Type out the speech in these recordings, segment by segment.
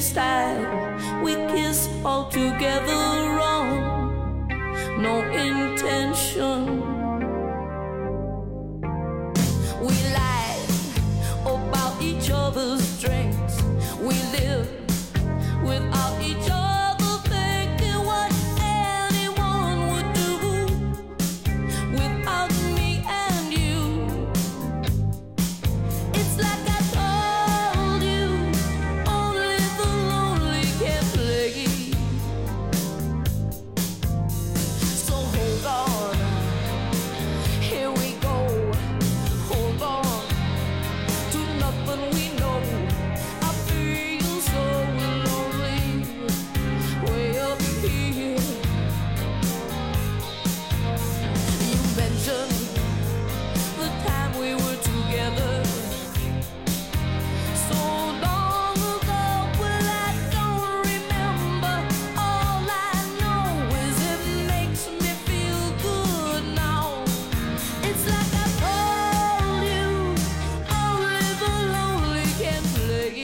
style. We kiss all together wrong, no intention. We lie about each other's strengths. We live without each other, thinking what anyone would do without me and you. It's like I told you, only the lonely can play. So hold on, here we go. Hold on to nothing we know. I feel so lonely, way up here. You mentioned the time we were together so long ago. Well, I don't remember. All I know is it makes me feel good now. It's like I told you, only the lonely can play.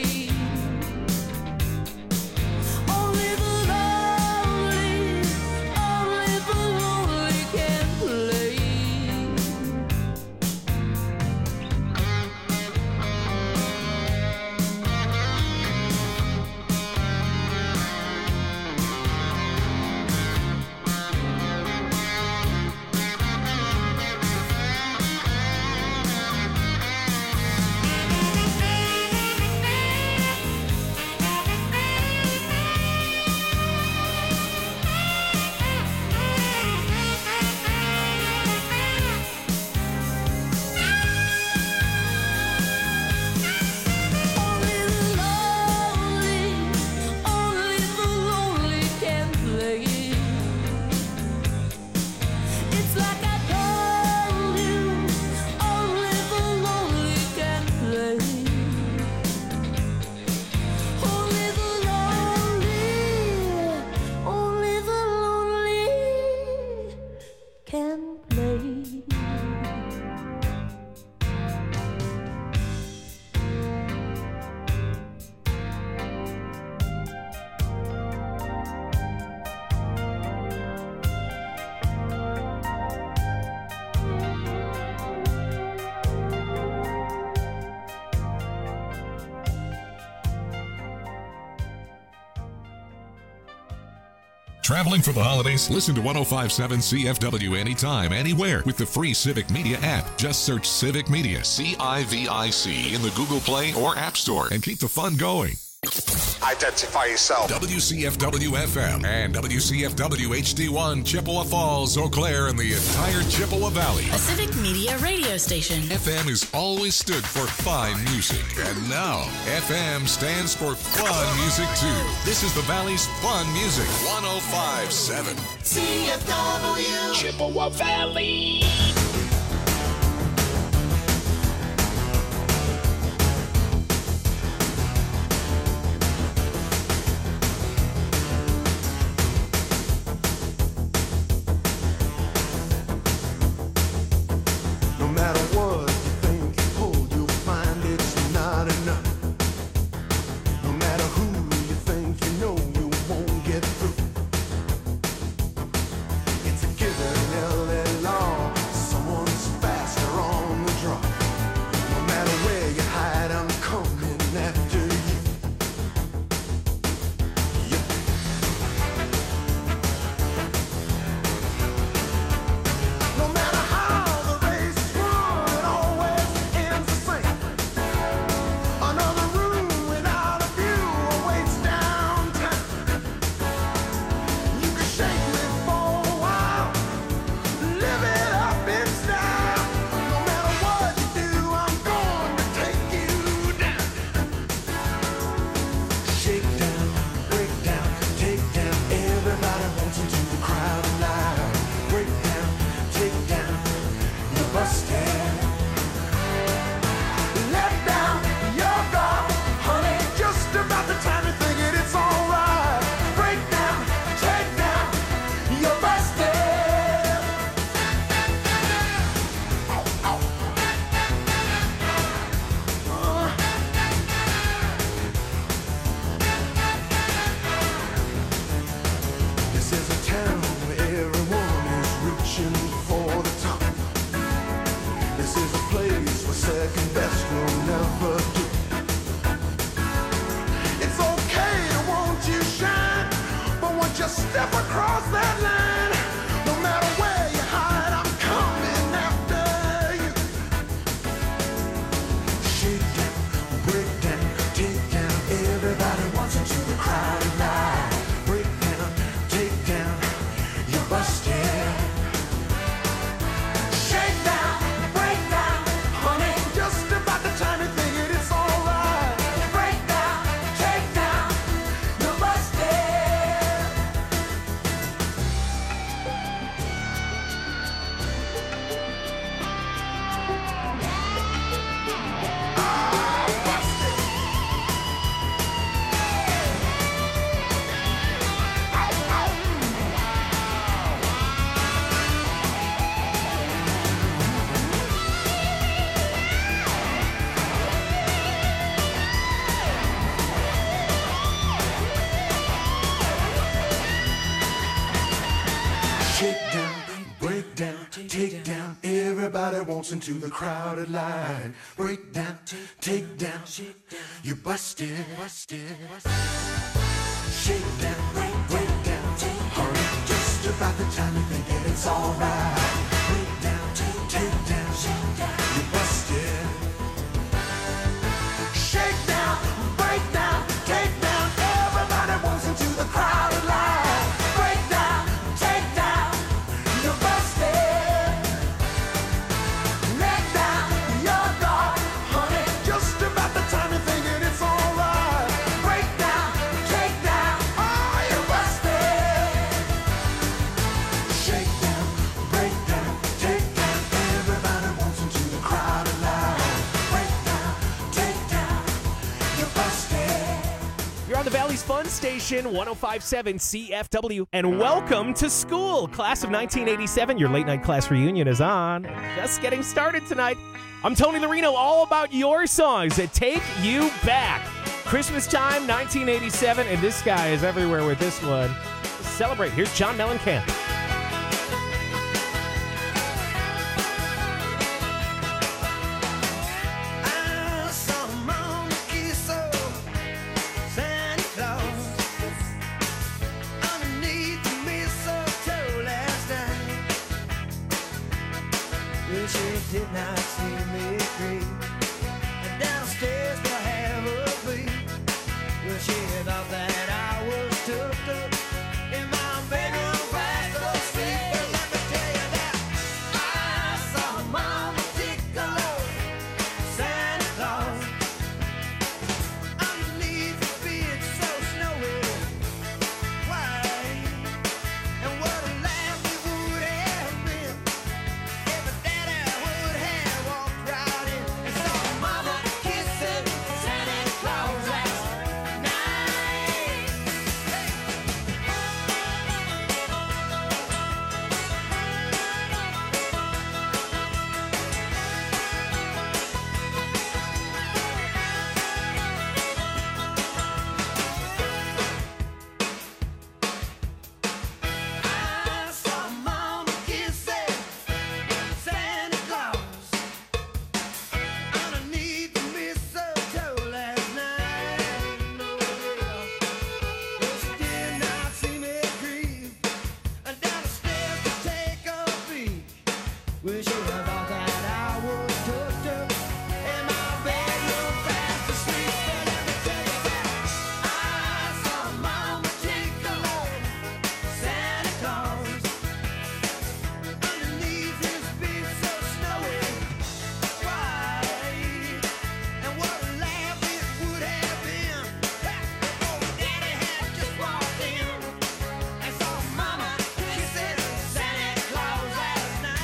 Only the lonely can play. Only the lonely can play. It's like I told you, only the lonely can play. Only the lonely can play. Traveling for the holidays? Listen to 105.7 CFW anytime, anywhere with the free Civic Media app. Just search Civic Media, CIVIC, in the Google Play or App Store and keep the fun going. Identify yourself. WCFW FM and WCFW HD1, Chippewa Falls, Eau Claire, and the entire Chippewa Valley. A Civic Media radio station. FM has always stood for fine music, and now FM stands for fun music too. This is the Valley's fun music, 105.7 CFW Chippewa Valley. No matter what you think you hold, you'll find it's not enough. No matter who you think you know, you won't get through. It's a given LA law. So wants into the crowded line. Break down, take down, you busted. Shake down, break down, honey, just about the time you think that it's alright. Break down, take down, you busted. Shake down, break down, take down, everybody wants into the crowded line. Break down, take down, you busted. Let down your guard, honey, just about the time you're thinking it's alright. Break down, take down, oh, you busted. Shake down, break down, take down, everybody wants into the crowded line. Break down, take down, you busted. You're on the Valley's Fun Station, 105.7 CFW, and welcome to school. Class of 1987, your late night class reunion is on. Just getting started tonight. I'm Tony Larino, all about your songs that take you back. Christmas time, 1987, and this guy is everywhere with this one. Let's celebrate. Here's John Mellencamp. I saw Mama kiss Santa Claus underneath the mistletoe last night. Well, she did not see me creep downstairs to have a peek. Well, she thought that I was tucked up in my bedroom fast asleep. But let me tell you that I saw Mama tickle Santa Claus underneath the bed so snowy white. And what a laugh it would have been if a daddy would have walked right in and saw Mama kissing Santa Claus last night. I saw Mama kissing Santa Claus underneath the mistletoe last night. No, well, she did not see me creep down the stairs to take a peek. Well, she thought that I was tucked up in my bedroom fast asleep. But let me tell you that I saw Mama tickle Santa Claus underneath his bed so snowy white. And what a laugh it would have been if Daddy had just walked in and saw Mama kissing Santa Claus last night.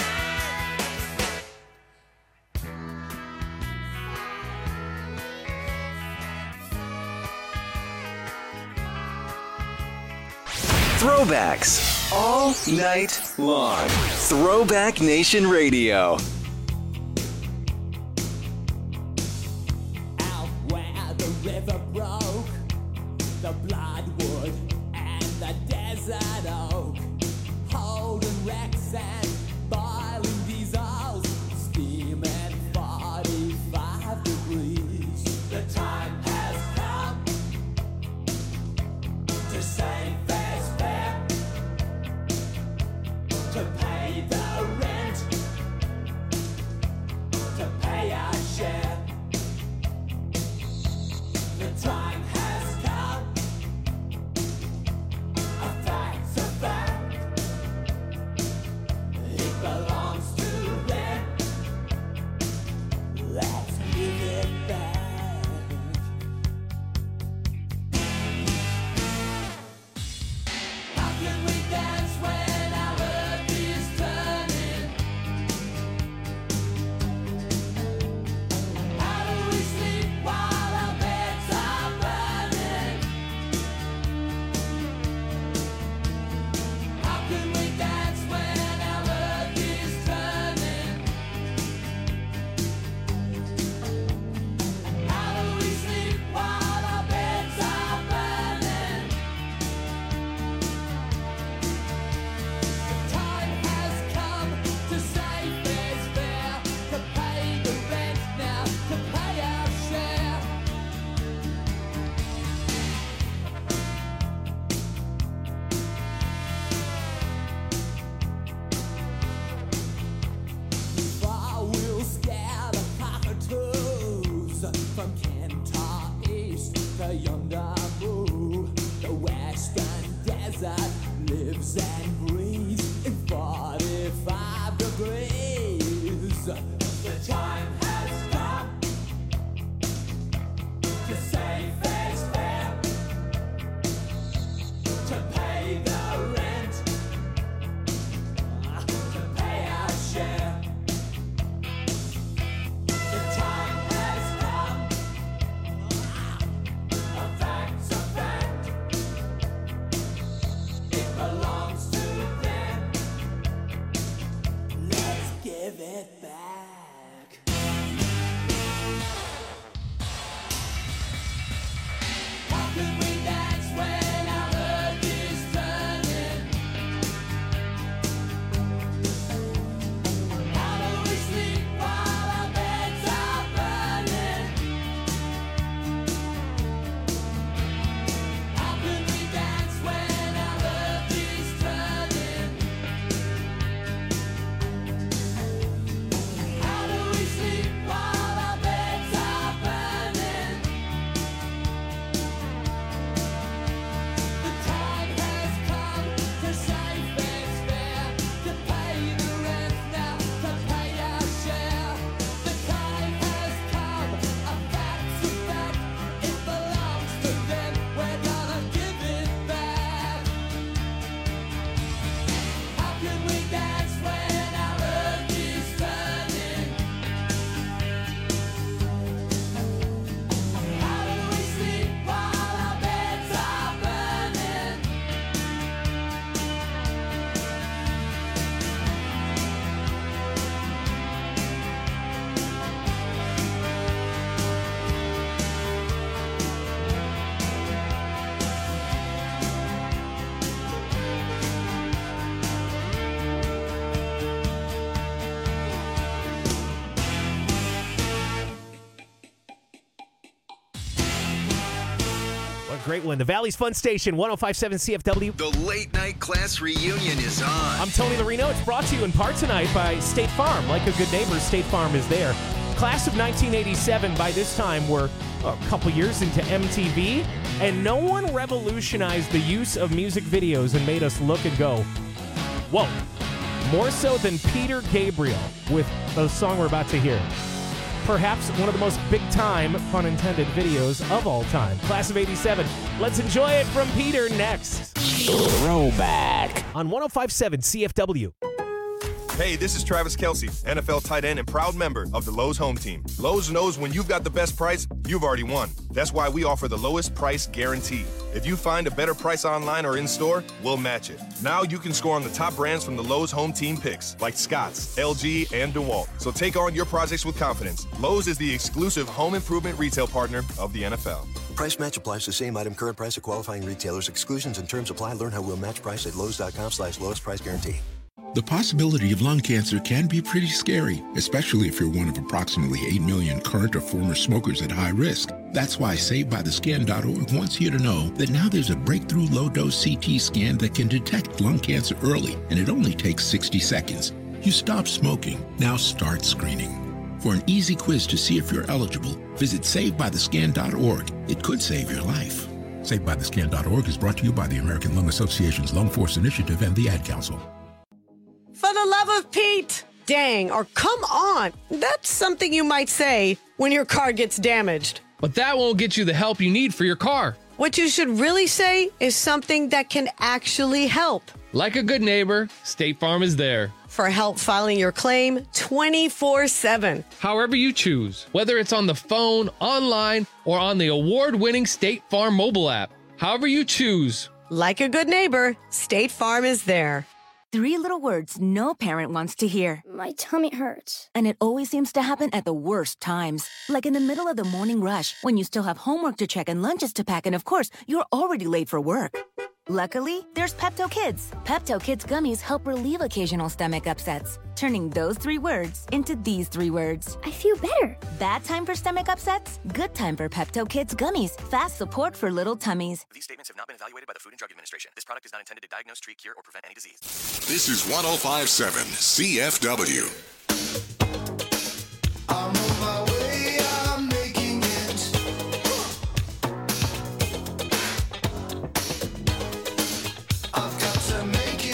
Throwbacks all night long. Throwback Nation Radio. Out where the river broke, the bloodwood and the desert oak, holding wrecks and boiling diesels, steaming 45 degrees. The time has come to save fares fare, to pay the rent, to pay our share. The time has come lives and breathes in 45 degrees. The time has come to save face fair, to pay the rent, to pay our share. The time has come, a fact's a fact. It belongs to them. Let's give it back. How can we dance when our earth is turning? How do we sleep while our beds are burning? How can we dance when our earth is turning? How do we sleep while our beds are burning? The time has come to save fair's fair, to pay the rent now, to pay our share. The time has come, a fact's a fact. It belongs to them, we're gonna give it back. How can we dance when our earth is turning? How do we sleep while our beds are burning? What a great one. The Valley's Fun Station, 105.7 CFW. The late night class reunion is on. I'm Tony Larino. It's brought to you in part tonight by State Farm. Like a good neighbor, State Farm is there. Class of 1987, by this time, we're a couple years into MTV, and no one revolutionized the use of music videos and made us look and go, whoa, more so than Peter Gabriel with the song we're about to hear. Perhaps one of the most big-time, pun intended, videos of all time. Class of 87. Let's enjoy it from Peter next. Throwback. On 105.7 CFW. Hey, this is Travis Kelce, NFL tight end and proud member of the Lowe's home team. Lowe's knows when you've got the best price, you've already won. That's why we offer the lowest price guarantee. If you find a better price online or in store, we'll match it. Now you can score on the top brands from the Lowe's home team picks, like Scotts, LG, and DeWalt. So take on your projects with confidence. Lowe's is the exclusive home improvement retail partner of the NFL. Price match applies to same item, current price of qualifying retailers. Exclusions and terms apply. Learn how we'll match price at Lowe's.com/lowest price guarantee. The possibility of lung cancer can be pretty scary, especially if you're one of approximately 8 million current or former smokers at high risk. That's why SaveByTheScan.org wants you to know that now there's a breakthrough low-dose CT scan that can detect lung cancer early, and it only takes 60 seconds. You stop smoking, now start screening. For an easy quiz to see if you're eligible, visit SaveByTheScan.org. It could save your life. SaveByTheScan.org is brought to you by the American Lung Association's Lung Force Initiative and the Ad Council. For the love of Pete! Dang, or come on! That's something you might say when your car gets damaged. But that won't get you the help you need for your car. What you should really say is something that can actually help. Like a good neighbor, State Farm is there. For help filing your claim 24/7. However you choose, whether it's on the phone, online, or on the award-winning State Farm mobile app. However you choose. Like a good neighbor, State Farm is there. 3 little words no parent wants to hear. My tummy hurts. And it always seems to happen at the worst times. Like in the middle of the morning rush, when you still have homework to check and lunches to pack, and of course, you're already late for work. Luckily, there's Pepto Kids. Pepto Kids gummies help relieve occasional stomach upsets, turning those 3 words into these 3 words. I feel better. Bad time for stomach upsets? Good time for Pepto Kids gummies. Fast support for little tummies. These statements have not been evaluated by the Food and Drug Administration. This product is not intended to diagnose, treat, cure, or prevent any disease. This is 105.7 CFW. I'm on my way, I'm making it. I've got to make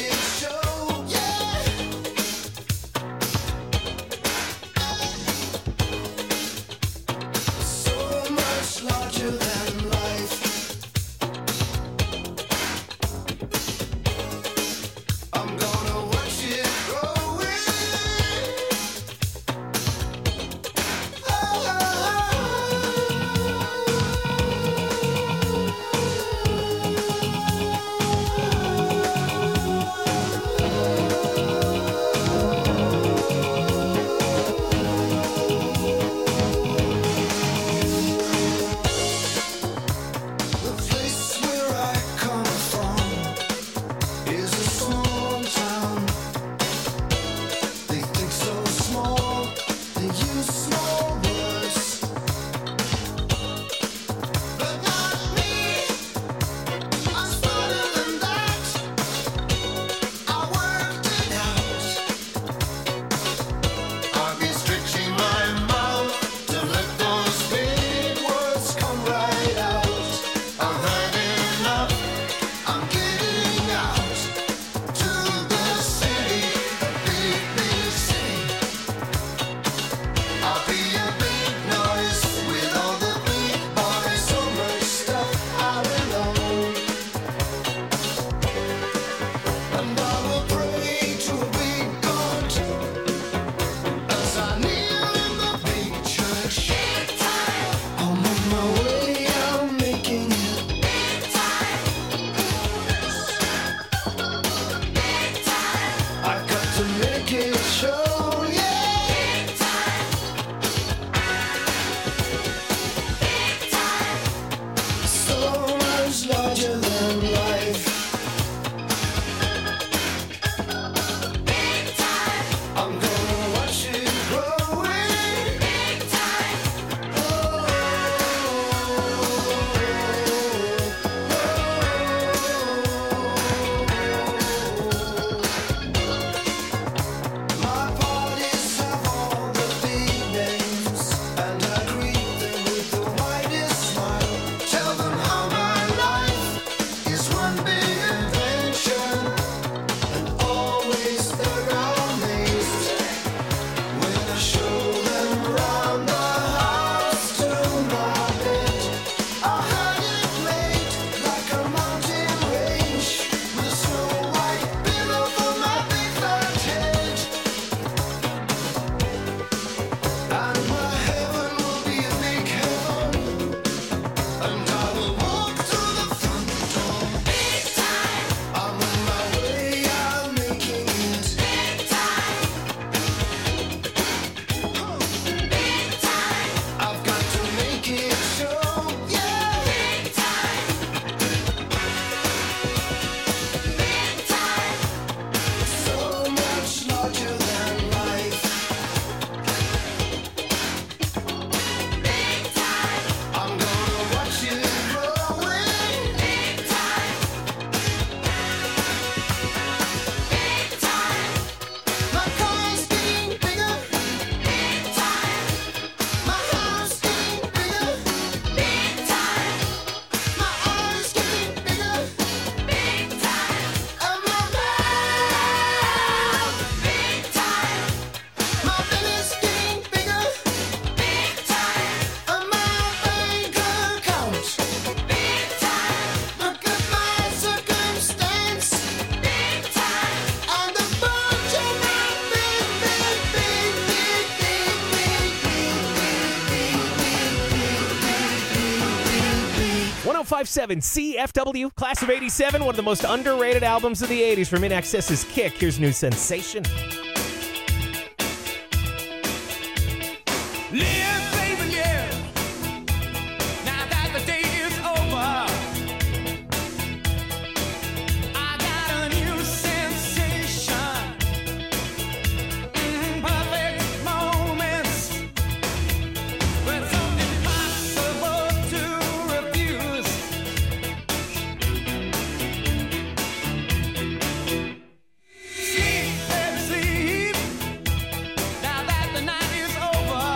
1057 CFW, class of 87, one of the most underrated albums of the 80s from In Excess's Kick. Here's New Sensation. Live, baby, live. Now that the day is over, I got a new sensation. Perfect moments when so impossible to refuse. Sleep, baby, sleep. Now that the night is over.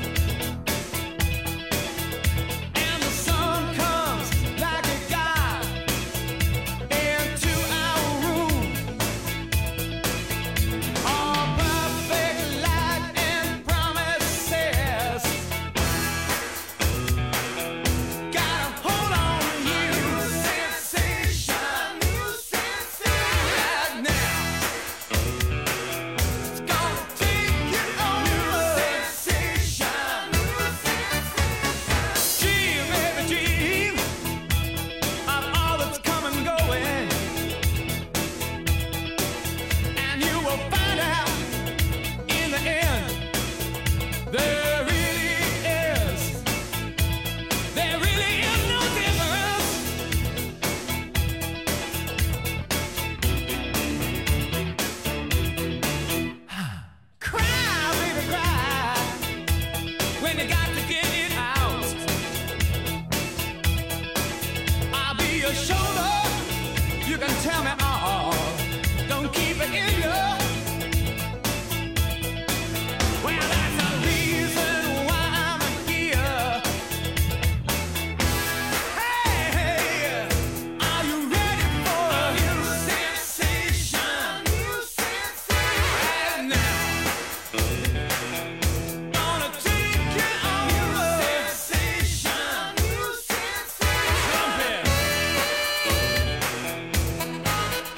And the sun comes like a god into our room. All perfect light and promises. Gotta hold on to you. New sensation, right now. It's gonna take you over. Sensation, dream, baby, dream of all that's come and going, and you will find out in the end there really is no difference. Cry, baby, cry when you got to get it out. I'll be your shoulder. You can tell me all. Don't keep it in you. Well, that's the reason why I'm here. Hey, are you ready for a new sensation? Right now. Gonna take you over. Trumpet.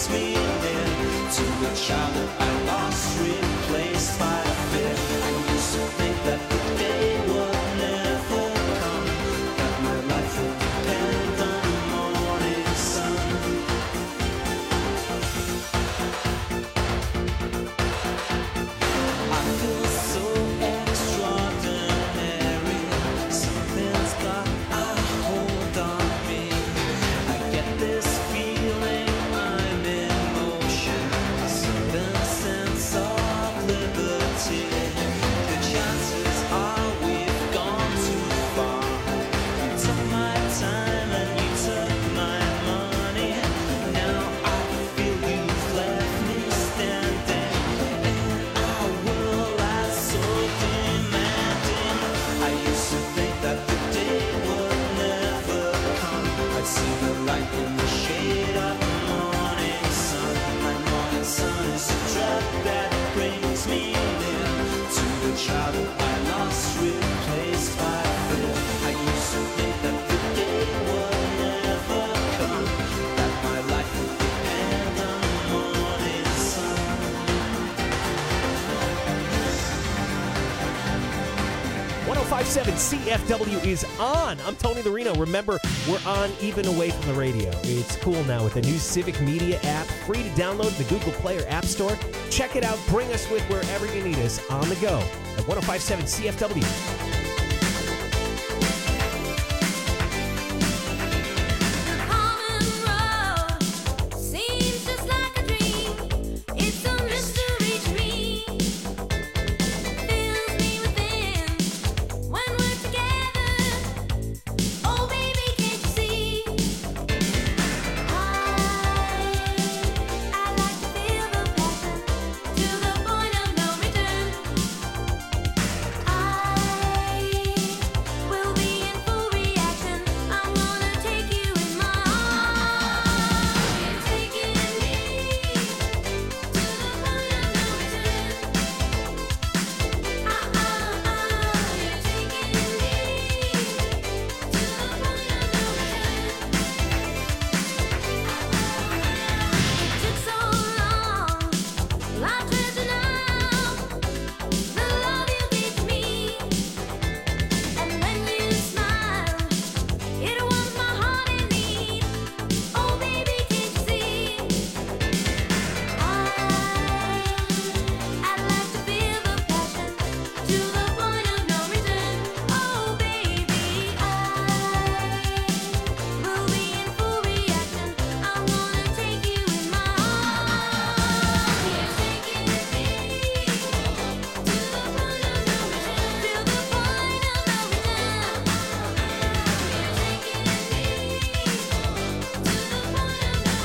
brings me near to the child that I lost, replaced by fear. I used to think that the day would never come, that my life would depend on the morning sun. I feel so extraordinary. Something's got a hold on me. I get this feeling I'm in motion, a certain sense of liberty. The chances are we've gone too far. You took my time and you took my money. Now I feel you've left me standing in a world that's so demanding. I used to think that the day would never come. I'd see the light in the shade of the morning sun. My morning sun is a drug that brings me near to the child that I lost, replaced by fear. I used to think that the day would never come, that my life would depend on the morning sun. 105.7 CFW is on. I'm Tony the Reno. Remember, we're on even away from the radio. It's cool now with the new Civic Media app, free to download in the Google Play or App Store. Check it out. Bring us with wherever you need us on the go at 105.7 CFW. Seems just like a dream. It's a mystery to me. Fills me within when we're together. Oh, baby, can't you see? I like to feel the passion to the point of no return. I will be in full reaction. I'm gonna take you in my arms. You're taking me to the point of no return. You're taking me to the point of no return. It took so long, well, I treasure now the love you gave to me. And when you smile, it warms my heart in need. Oh, baby, can't you see? I'd like to feel the passion to the point of no return. Oh, baby, I will be in full reaction. I'm gonna take you in my arms. You're taking me to the point of no return. To the point of no return. You're taking me to the point of no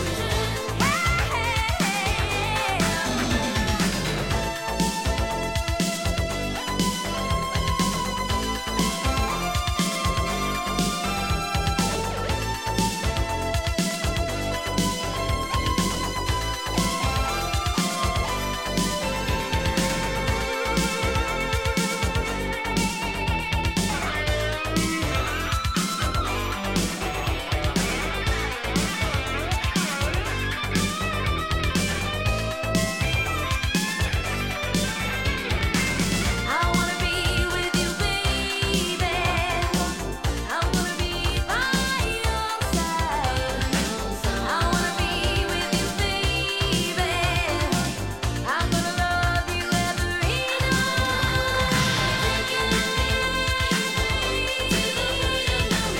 I wanna be with you, baby. I wanna be by your side. I wanna be with you, baby. I'm gonna love you every night. Taking me to the point of no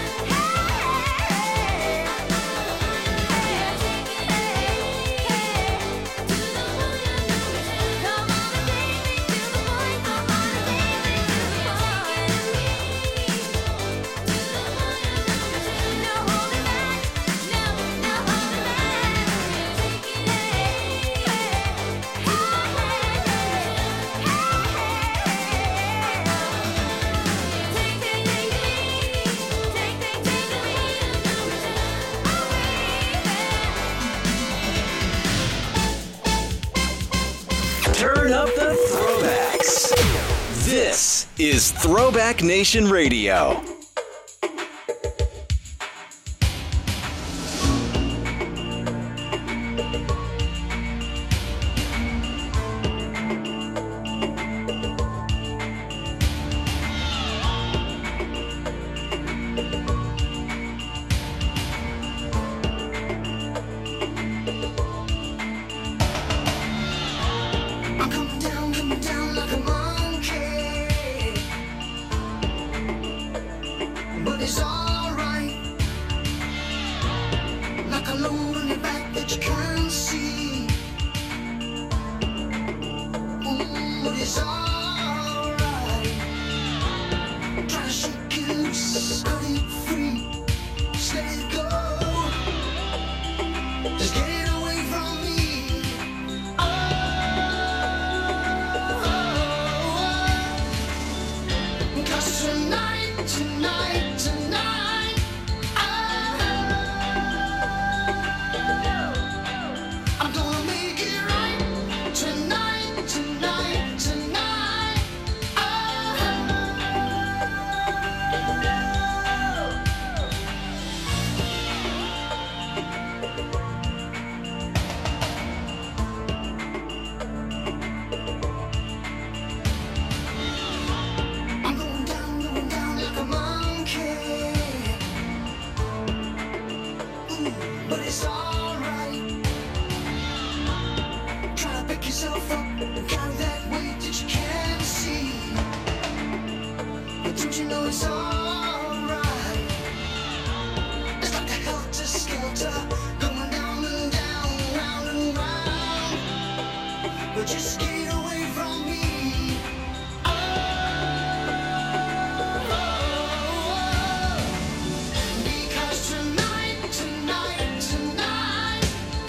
Turn up the throwbacks. This is Throwback Nation Radio. Just get away from me. Because tonight, tonight, tonight,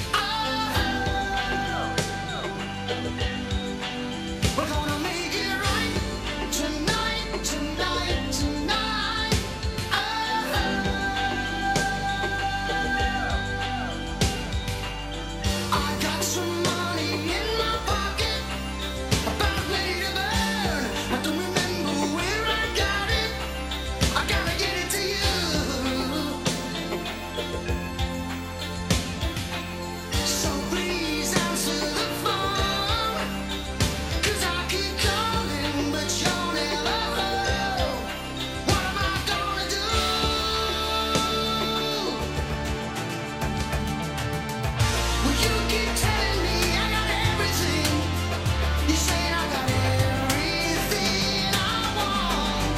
we're gonna make it right. Tonight, tonight, tonight, I got some money in my pocket, about ready to burn. I don't remember where I got it. I gotta get it to you. So please answer the phone, 'cause I keep calling, but you're never home. What am I gonna do? Well, you keep telling me I got everything. You say I got everything I want.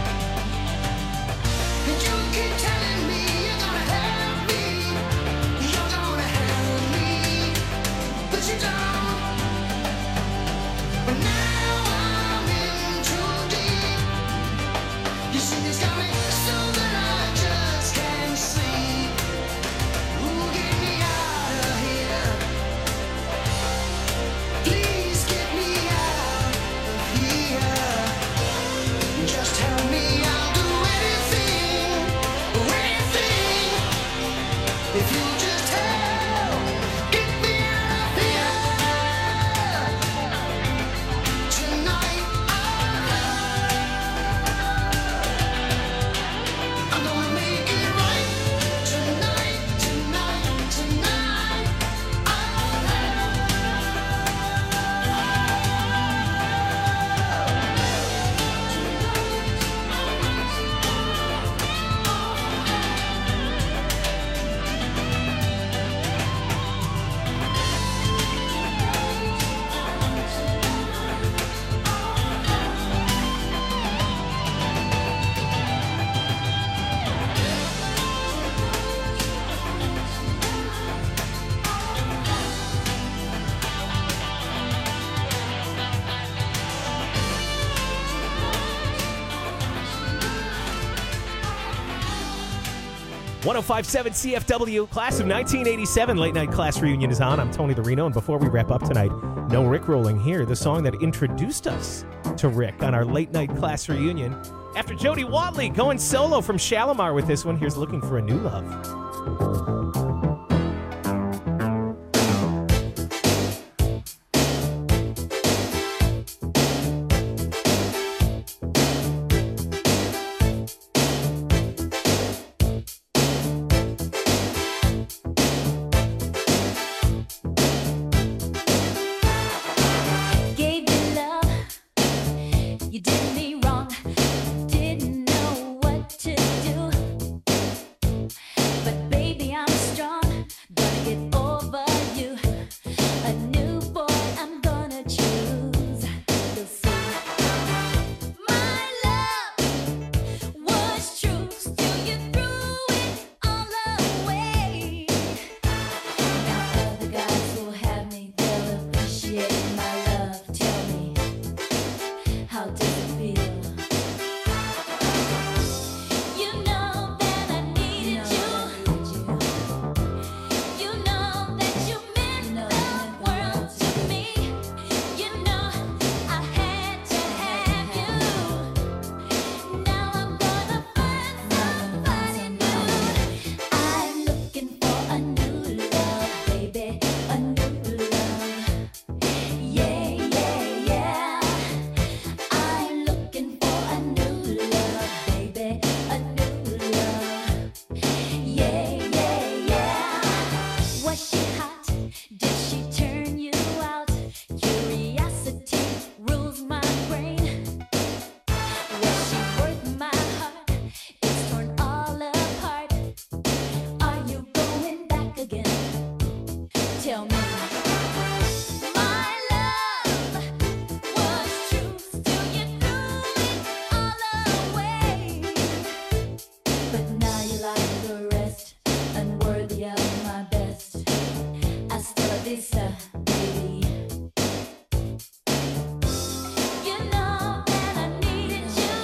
And you keep telling me you're gonna help me. You're gonna help me. But you don't. But now I'm in too deep. You see this coming so that I just can't sleep. Ooh, get me out of here. Please get me out of here. Just tell me I'll do anything, anything. If you just help, get me out of here. Tonight, I'm gonna make it right. Tonight, tonight, tonight. .1057 CFW, class of 1987, late night class reunion is on. I'm Tony the Reno, and before we wrap up tonight, no Rick rolling here. The song that introduced us to Rick on our late night class reunion. After Jody Watley going solo from Shalimar with this one, here's Looking for a New Love. Gave you love, you did me wrong, didn't know what to do. But baby, I'm sister, baby. You know that I needed you.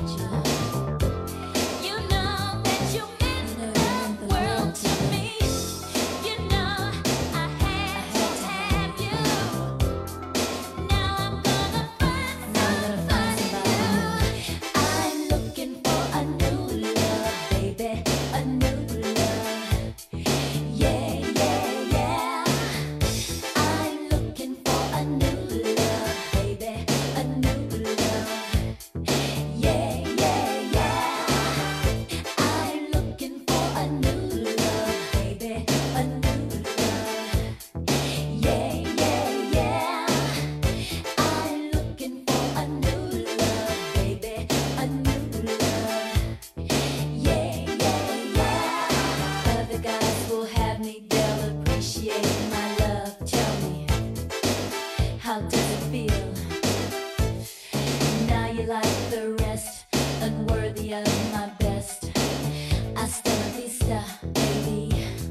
You know that you meant the world to me. You know I had to have you. Now I'm gonna find somebody new. I'm looking for a new love, baby, a new love. Yeah, yeah, yeah. I'm looking for a new love, baby, a new love. Yeah, yeah, yeah. I'm looking for a new love, baby, a new love. Yeah, yeah, yeah. I'm looking for a new love, baby, a new love. Yeah, yeah, yeah. Other guys will have me, they'll appreciate my love. Tell me, how does it feel? Now you like the rest, unworthy of my best. Hasta la vista, baby.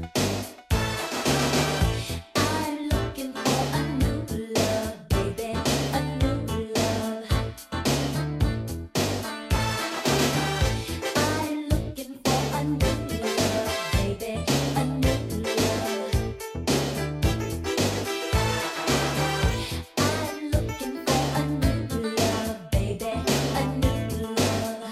I'm looking for a new love, baby, a new love. I'm looking for a new love, baby, a new love. I'm looking for a new love, baby, a new love.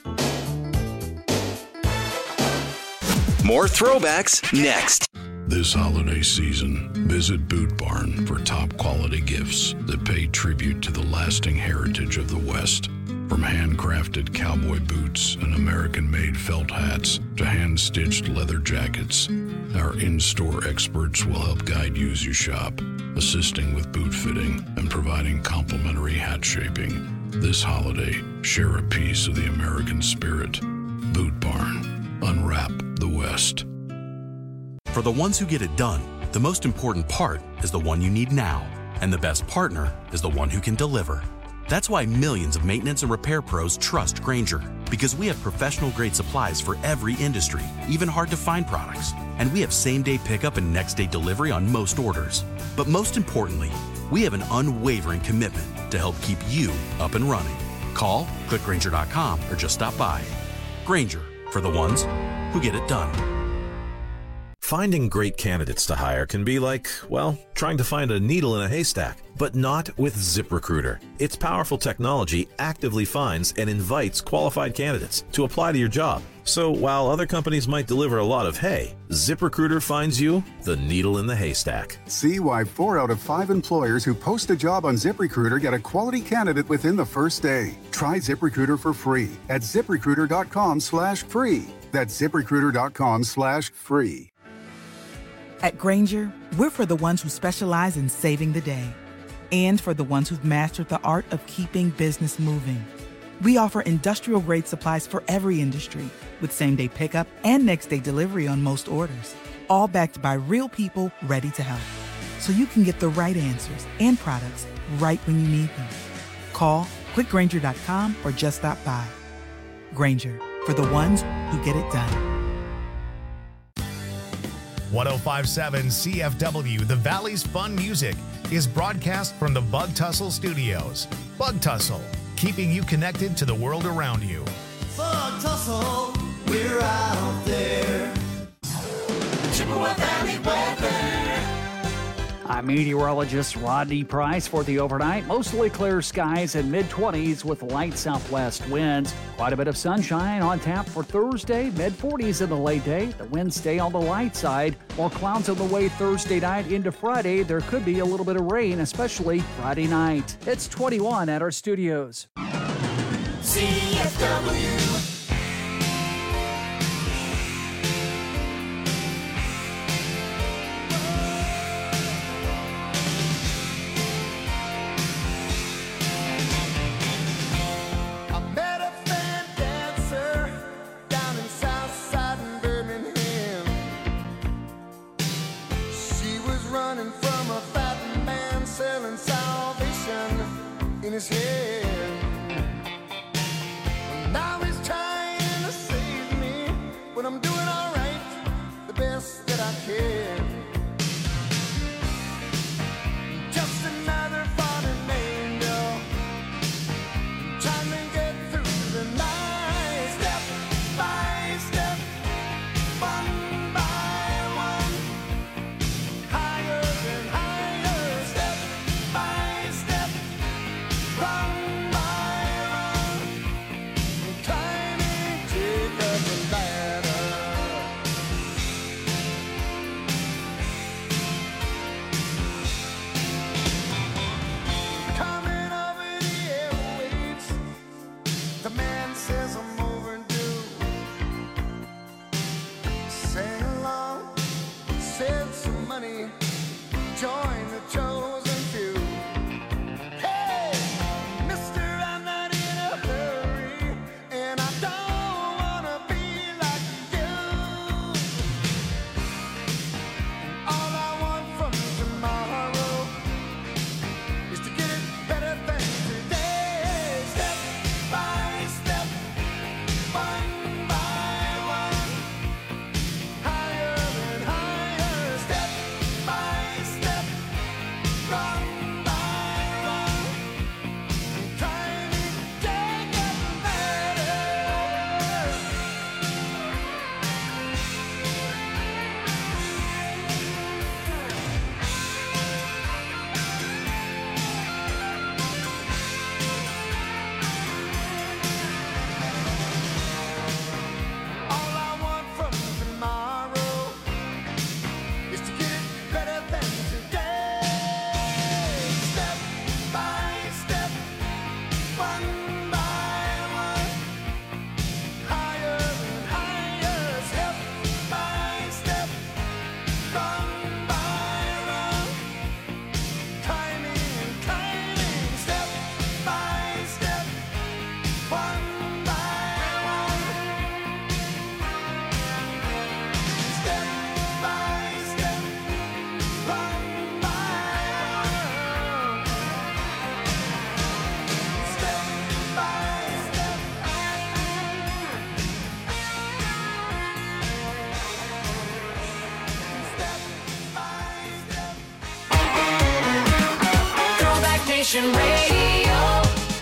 More throwbacks next. This holiday season, visit Boot Barn for top quality gifts that pay tribute to the lasting heritage of the West. From handcrafted cowboy boots and American-made felt hats to hand-stitched leather jackets, our in-store experts will help guide you as you shop, assisting with boot fitting and providing complimentary hat shaping. This holiday, share a piece of the American spirit. Boot Barn. Unwrap the West. For the ones who get it done, the most important part is the one you need now. And the best partner is the one who can deliver. That's why millions of maintenance and repair pros trust Grainger. Because we have professional-grade supplies for every industry, even hard-to-find products. And we have same-day pickup and next-day delivery on most orders. But most importantly, we have an unwavering commitment to help keep you up and running. Call, click Grainger.com, or just stop by. Grainger, for the ones who get it done. Finding great candidates to hire can be like, well, trying to find a needle in a haystack, but not with ZipRecruiter. Its powerful technology actively finds and invites qualified candidates to apply to your job. So while other companies might deliver a lot of hay, ZipRecruiter finds you the needle in the haystack. See why 4 out of 5 employers who post a job on ZipRecruiter get a quality candidate within the first day. Try ZipRecruiter for free at ZipRecruiter.com/free. That's ZipRecruiter.com/free. At Grainger, we're for the ones who specialize in saving the day and for the ones who've mastered the art of keeping business moving. We offer industrial-grade supplies for every industry with same-day pickup and next-day delivery on most orders, all backed by real people ready to help. So you can get the right answers and products right when you need them. Call, clickgrainger.com, or just stop by. Grainger, for the ones who get it done. 1057 CFW, the Valley's Fun Music, is broadcast from the Bug Tussle Studios. Bug Tussle, keeping you connected to the world around you. Bug Tussle, we're out there. Chippewa Valley weather. I'm meteorologist Rodney Price for the overnight. Mostly clear skies and mid-20s with light southwest winds. Quite a bit of sunshine on tap for Thursday. Mid-40s in the late day. The winds stay on the light side. More clouds on the way Thursday night into Friday. There could be a little bit of rain, especially Friday night. It's 21 at our studios. CFW. His head. Now he's trying to save me, but I'm doing all right, the best that I can. Nation Radio.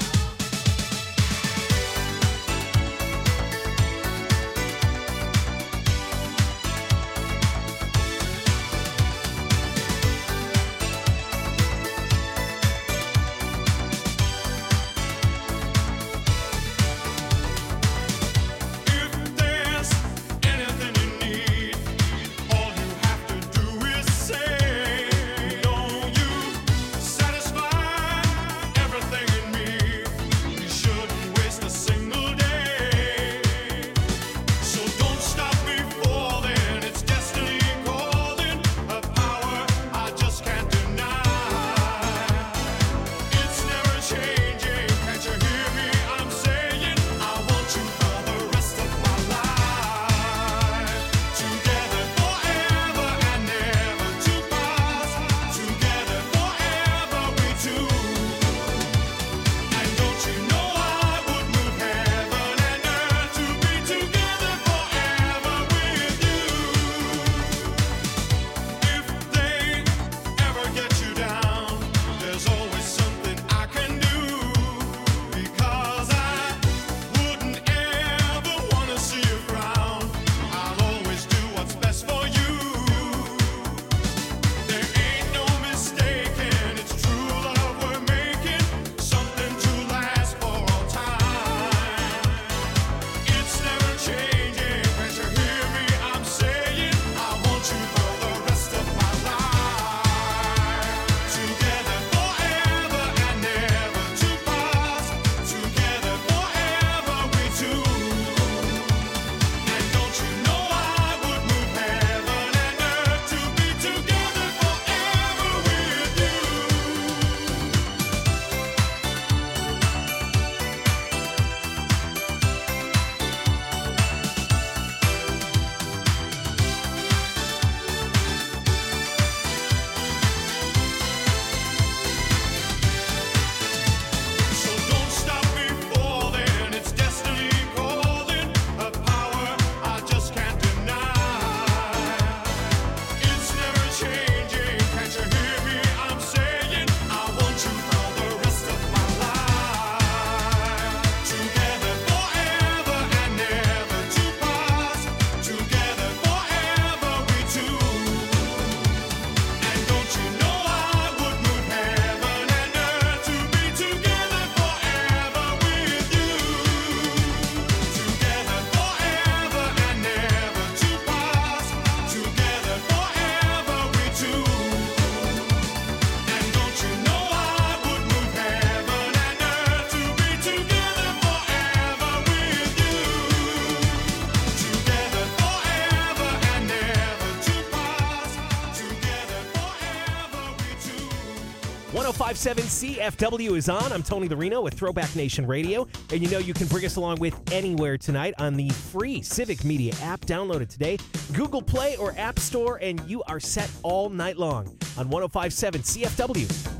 CFW is on. I'm Tony the Reno with Throwback Nation Radio. And you know you can bring us along with anywhere tonight on the free Civic Media app. Download it today. Google Play or App Store, and you are set all night long on 105.7 CFW.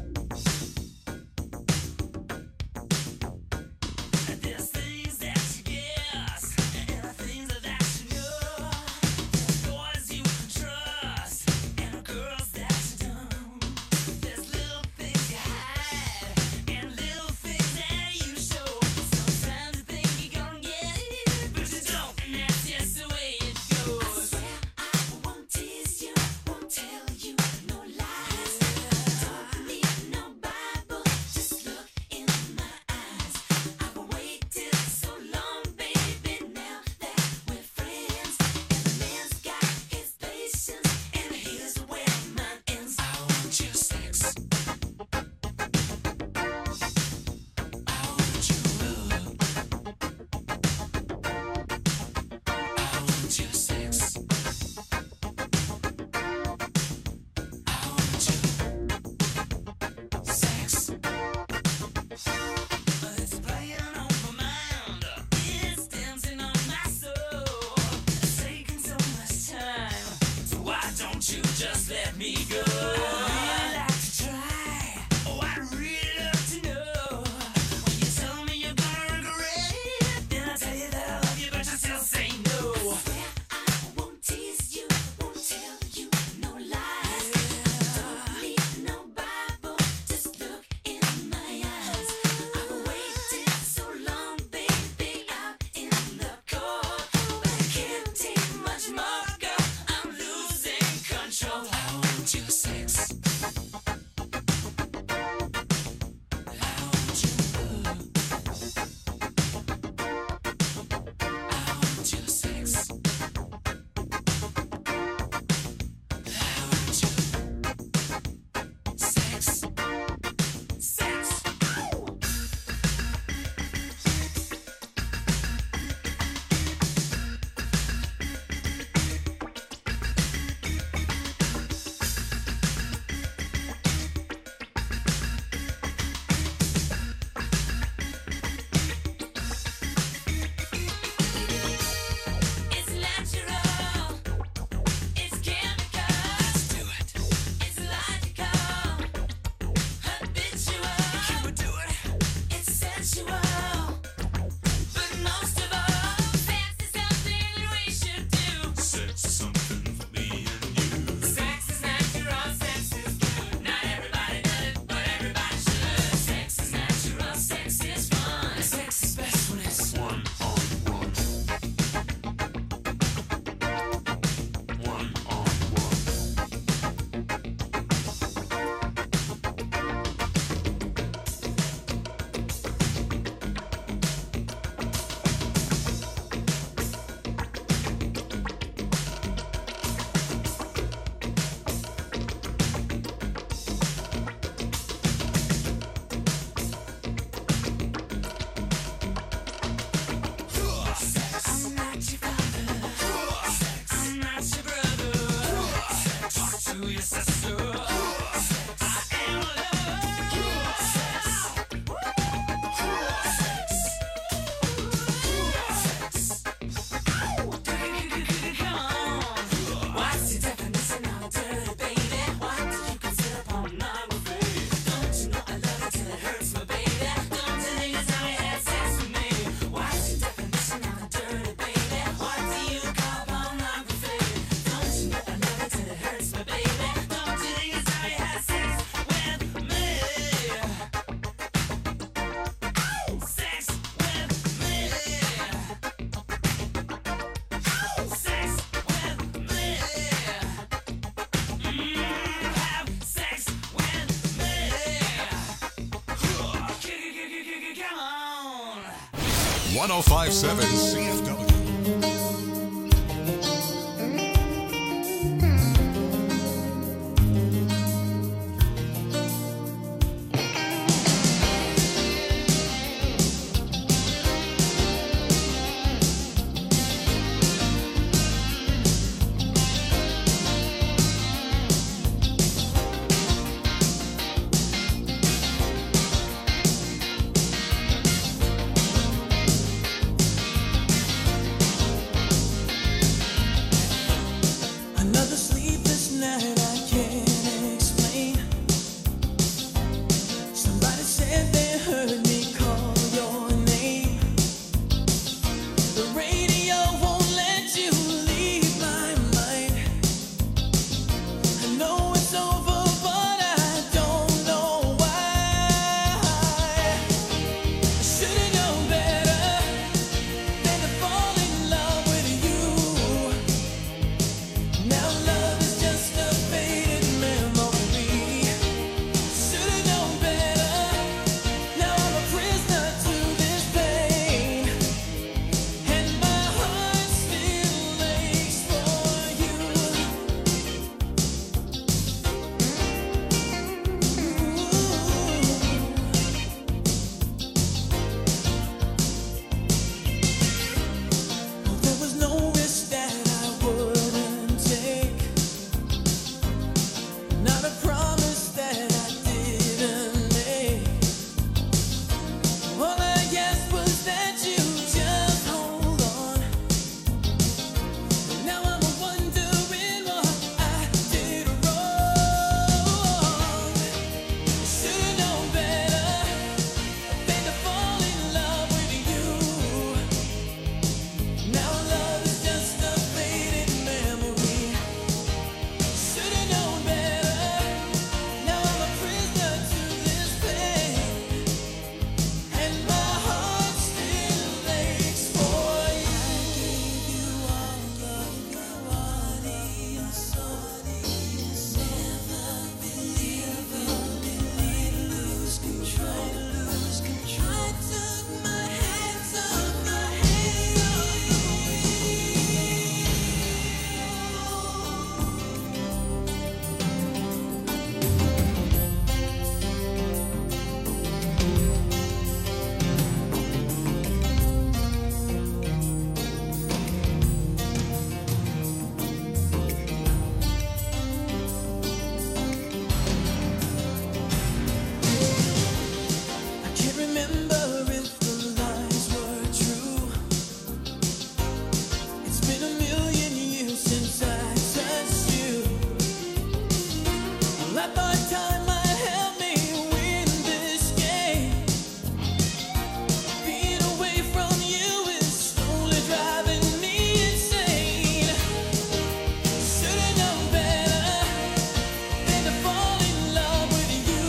Tease you, won't tell you no lies. Talk to me 1057 CFW. Another sleepless night I can't explain. Somebody said they heard me call your name. The radio won't let you leave my mind. I know it's over, but I don't know why. I should've known better than to fall in love with you. Now love is just a faded memory. Should've known better. Now I'm a prisoner to this pain, and my heart still aches for you. There was no risk that I wouldn't take, not a promise that I didn't make. All I asked was that you just hold on. Now I'm wondering what I did wrong. Should've known better than to fall in love with you. Now love is just a faded memory. Should've known better. Now I'm a prisoner to this pain, and my heart still aches for you. I gave you all of my body and soul. Never believed I'd lose control. I took my hands off my I can't remember if the lies were true. It's been a million years since I touched you. Well, I thought time might help me win this game. Being away from you is slowly driving me insane. Should've known better than to fall in love with you.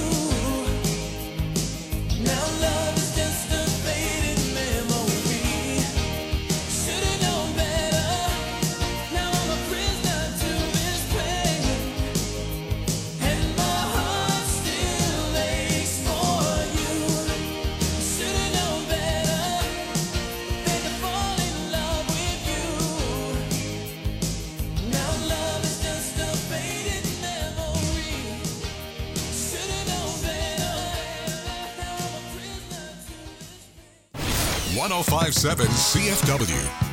Now love is just a faded memory. Should've known better. Now I'm a prisoner to this pain, and my heart still aches for you. Should've known better than to fall in love with you. Now love is just a faded memory. Should've known better. Now I'm a prisoner to this pain. 1057 CFW.